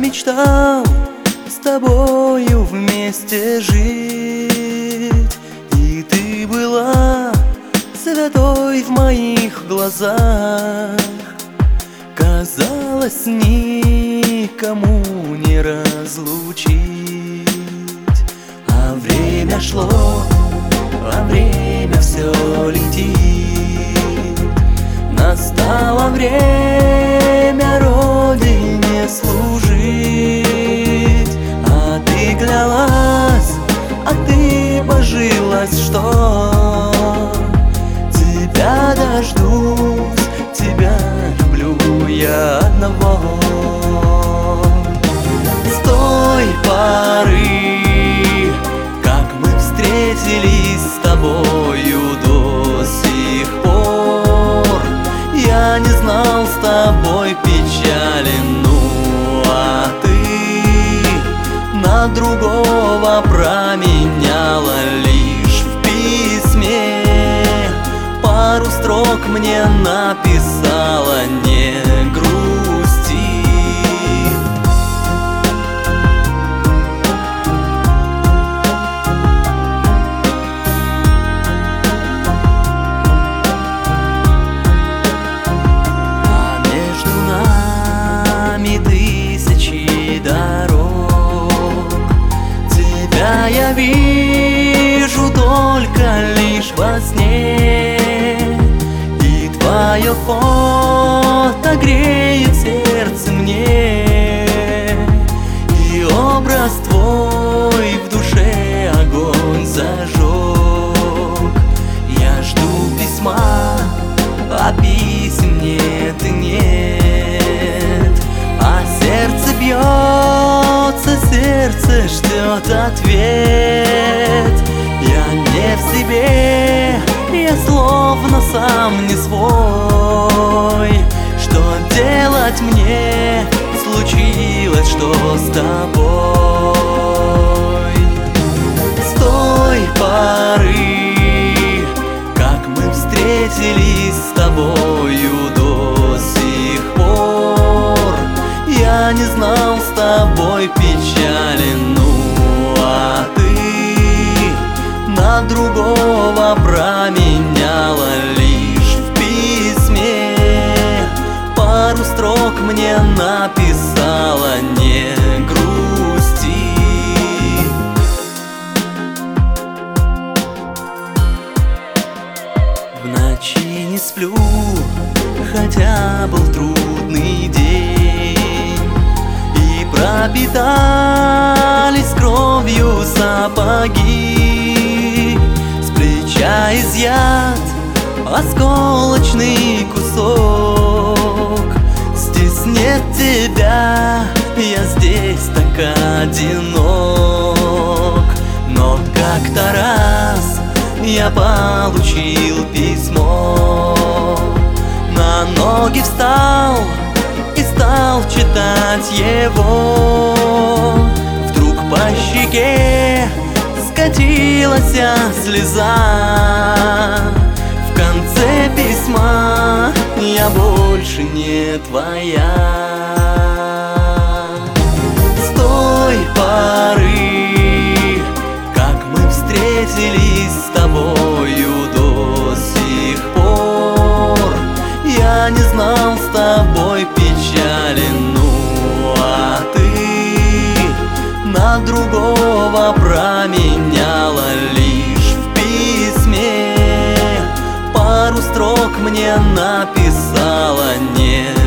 мечтал с тобою вместе жить, и ты была святой в моих глазах. Казалось, никому не разлучить. А время шло, а время все летит. Настало время Родине служить. А ты клялась, а ты божилась, что тебя дождусь, тебя люблю я одного. С той поры, как мы встретились с тобою, до сих пор я не знал с тобой печали. Ну а ты на другого променяла лишь в письме. Пару строк мне написала: не грусти. А между нами тысячи дорог. Тебя я вижу только лишь во сне. Твое фото греет сердце мне, и образ твой в душе огонь зажег. Я жду письма, а писем нет и нет. А сердце бьется, сердце ждет ответ. Я не в себе, я словно сам не свой. Что делать мне? Случилось, что с тобой. С той поры, как мы встретились с тобою, до сих пор я не знал с тобой печали. Ну а ты на другого променяла лишь в письме. Пару строк мне написала: не грусти. В ночи не сплю, хотя был трудный день, и пропитались кровью сапоги. Изъят осколочный кусок. Здесь нет тебя, я здесь так одинок. Но как-то раз я получил письмо, на ноги встал и стал читать его. Вдруг по щеке скатилась слеза. В конце письма: я больше не твоя. С той поры, как мы встретились с тобою, до сих пор я не знал с тобой печали. Ну а ты на другого променяла лишь в письме. Пару строк мне написала: не